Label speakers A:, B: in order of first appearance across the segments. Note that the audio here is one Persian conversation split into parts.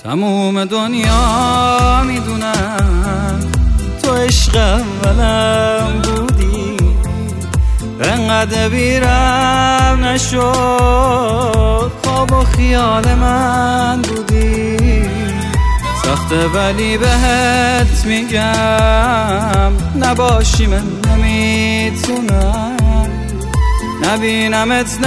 A: تموم دنیا میدونم تو عشق اولم بودی، انقدر بیرم نشد خواب و خیال من بودی. سخته ولی بهت میگم نباشی من نمیتونم، نبینمت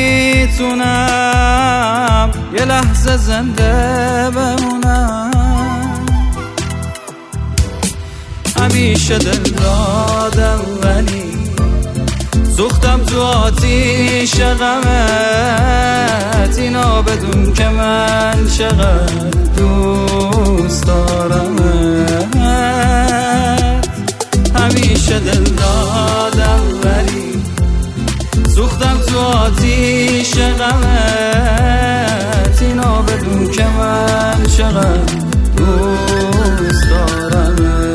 A: نمیتونم یه لحظه زنده بمونم. همیشه دل دادم ولی سوختم تو آتیش غمت، اینا بدون که من چقدر دوست دارمت. همیشه دل دادم ولی سوختم تو آتیش غمت، اینا بدون که من چقدر دوست دارمت.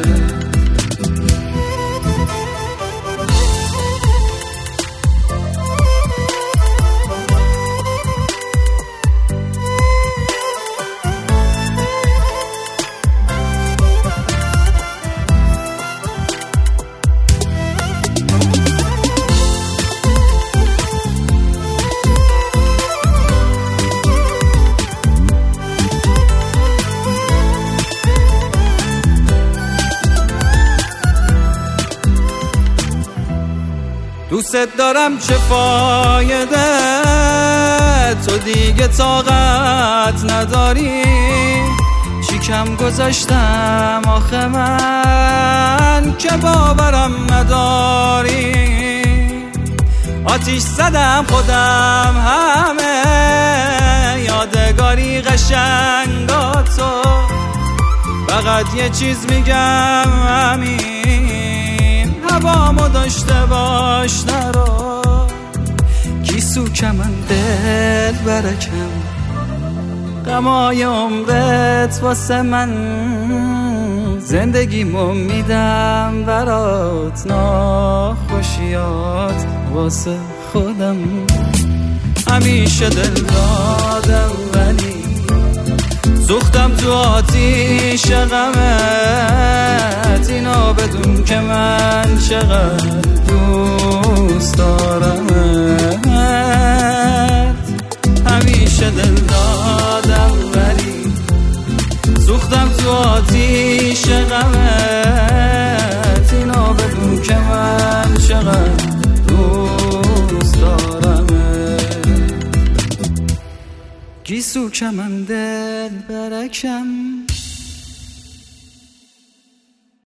A: دوست دارم چه فایده، تو دیگه طاقت نداری. چی کم گذاشتم آخه من که باورم نداری. آتیش زدم خودم همه یادگاری قشنگاتو، فقط یه چیز میگم همین هوامو داشته باش نرو. گیسو کمن دل برکم، غمای عمرت واسه من، زندگیمو میدم برات، ناخوشیات واسه خودم. همیشه دل دادم ولی سوختم تو آتیش غمت، اینا بدون که من چقدر دوست دارمت. همیشه دل دادم ولی سوختم تو آتیش غمت، اینا بدون که من چقدر دوست دارمت. گیسو کمن دل برکم.